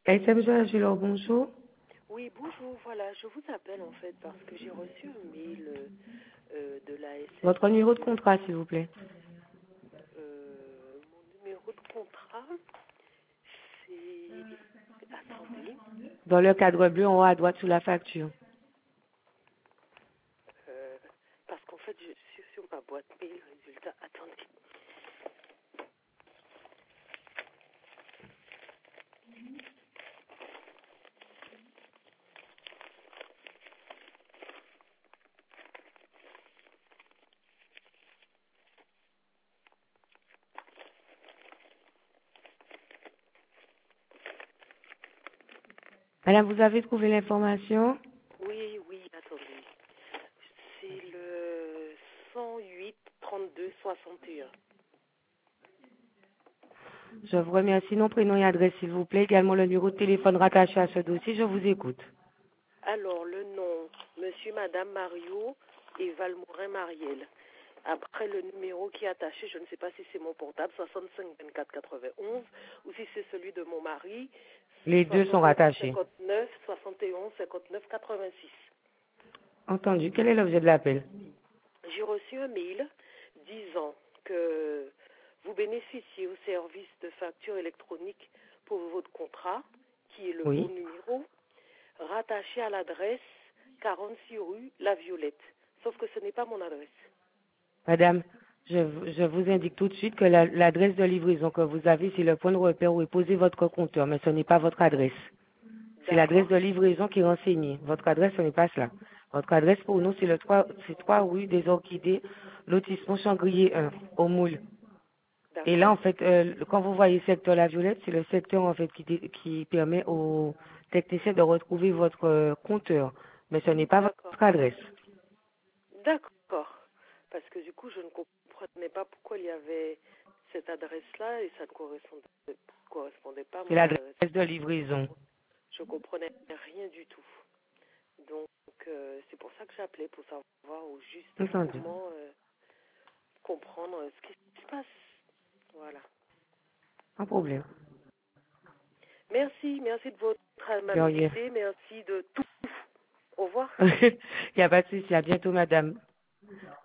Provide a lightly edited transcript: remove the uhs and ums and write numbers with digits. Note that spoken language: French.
SMS Gilles, bonjour. Oui, bonjour, voilà, je vous appelle en fait parce que j'ai reçu un mail de l'ASN. Votre numéro de contrat, s'il vous plaît. Mon numéro de contrat, c'est... Attendez, Dans le cadre bleu en haut à droite sous la facture. euh, parce qu'en fait, je suis sur ma boîte mail, résultat, attendez. Madame, vous avez trouvé l'information? Oui, oui, attendez. C'est le 108 32 61. Je vous remercie. Nom, prénom et adresse, s'il vous plaît. Également le numéro de téléphone rattaché à ce dossier. Je vous écoute. Alors, le nom, Monsieur, Madame Mario et Valmorin Marielle. Après, le numéro qui est attaché, je ne sais pas si c'est mon portable, 65 24 91, ou si c'est celui de mon mari, Les deux sont 71 rattachés. 59 71 59 86. Entendu. Quel est l'objet de l'appel? J'ai reçu un mail disant que vous bénéficiez au service de facture électronique pour votre contrat, qui est le bon Oui. numéro, rattaché à l'adresse 46 rue La Violette. Sauf que ce n'est pas mon adresse. Madame, je vous indique tout de suite que l'adresse de livraison que vous avez, c'est le point de repère où est posé votre compteur, mais ce n'est pas votre adresse. C'est l'adresse D'accord. de livraison qui est renseignée. Votre adresse, ce n'est pas cela. Votre adresse pour nous, c'est 3 rue des Orchidées, lotissement Changrier 1, au Moule. Et là, en D'accord. fait, quand vous voyez secteur La Violette, c'est le secteur, en fait, qui permet aux techniciens de retrouver votre compteur. Mais ce n'est pas D'accord. votre adresse. D'accord. Parce que du coup, je ne comprenais pas pourquoi il y avait cette adresse-là et ça ne correspondait pas à C'est mon l'adresse adresse. de livraison. Je comprenais rien du tout. Donc, c'est pour ça que j'appelais, pour savoir au juste Entendu. comment comprendre ce qui se passe. Voilà. Pas de problème. Merci de votre De rien. amabilité, merci de tout. Au revoir. Il n'y a pas de souci. À bientôt, madame.